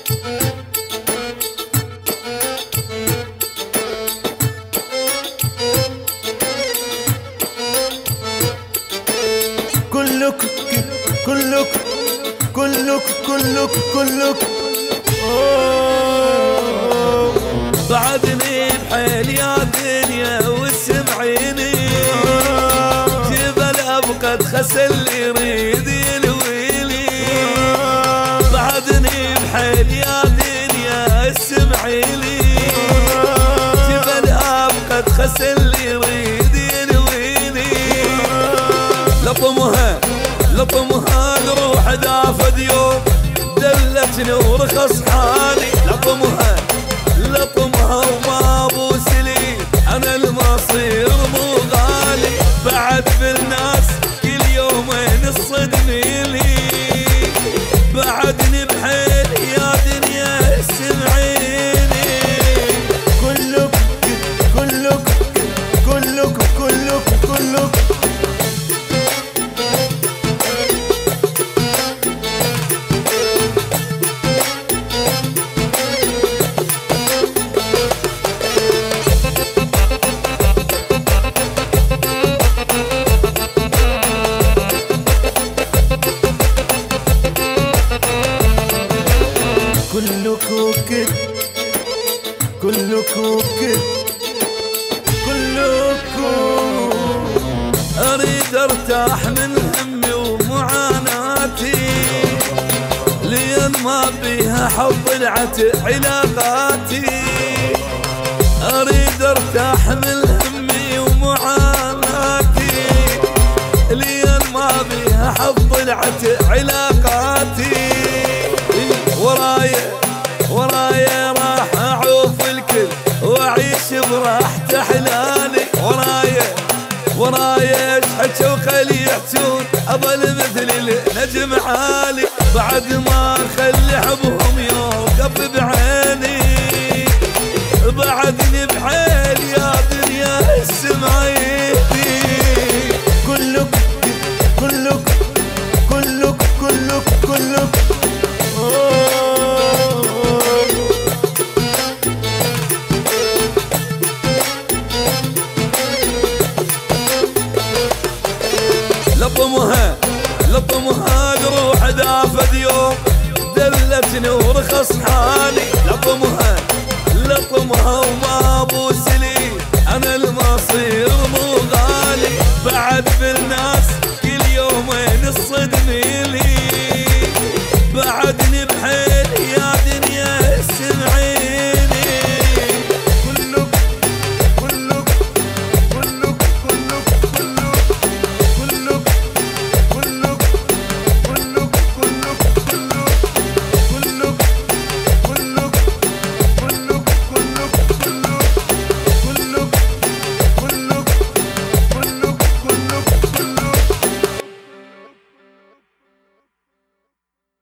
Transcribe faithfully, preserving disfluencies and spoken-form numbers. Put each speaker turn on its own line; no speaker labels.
كلك كلك كلك كلك كلك
بعدني بحيل يا دنيا واسمعيني، جبل ابقى خسل يريد يلويلي. بعدني بحيل يا دنيا اسمعيني، جبل ابقى خسل يريد يلويلي. لطمها لطمها نروح دافد يوم دلتني ورخص حالي. لطمها لطمها وما ابوس لي انا المصير مو غالي. بعد بالناس كل يومين الصدمي لي. بعدني بحيل يا دنيا اسمعيني.
كلك كلك كلك كلك كلك كلك وكد كلك وكد كلك.
اريد ارتاح من همي ومعاناتي، لين ما بيها حب ضلعت علاقاتي. اريد ارتاح من همي ومعاناتي، لين ما بيها حب ضلعت علاقاتي. ورايا ورايا راح اعوف الكل واعيش براحة احلالي. ورايا ورايا اشحكوا خلي يحجون اظل مثل النجم عالي. بعد ما اخلي حبهم يوقف بعيني. بعدني بحيل يا دنيا اسمعيني.
كلك كلك كلك كلك كلك
لطمها لطمها نروح دافد يوم دلتني ورخص حالي. لطمها لطمها وما ابوس لي انا المصير مو غالي. بعد بالناس كل يومين الصدمي لي. بعدني بحيل يا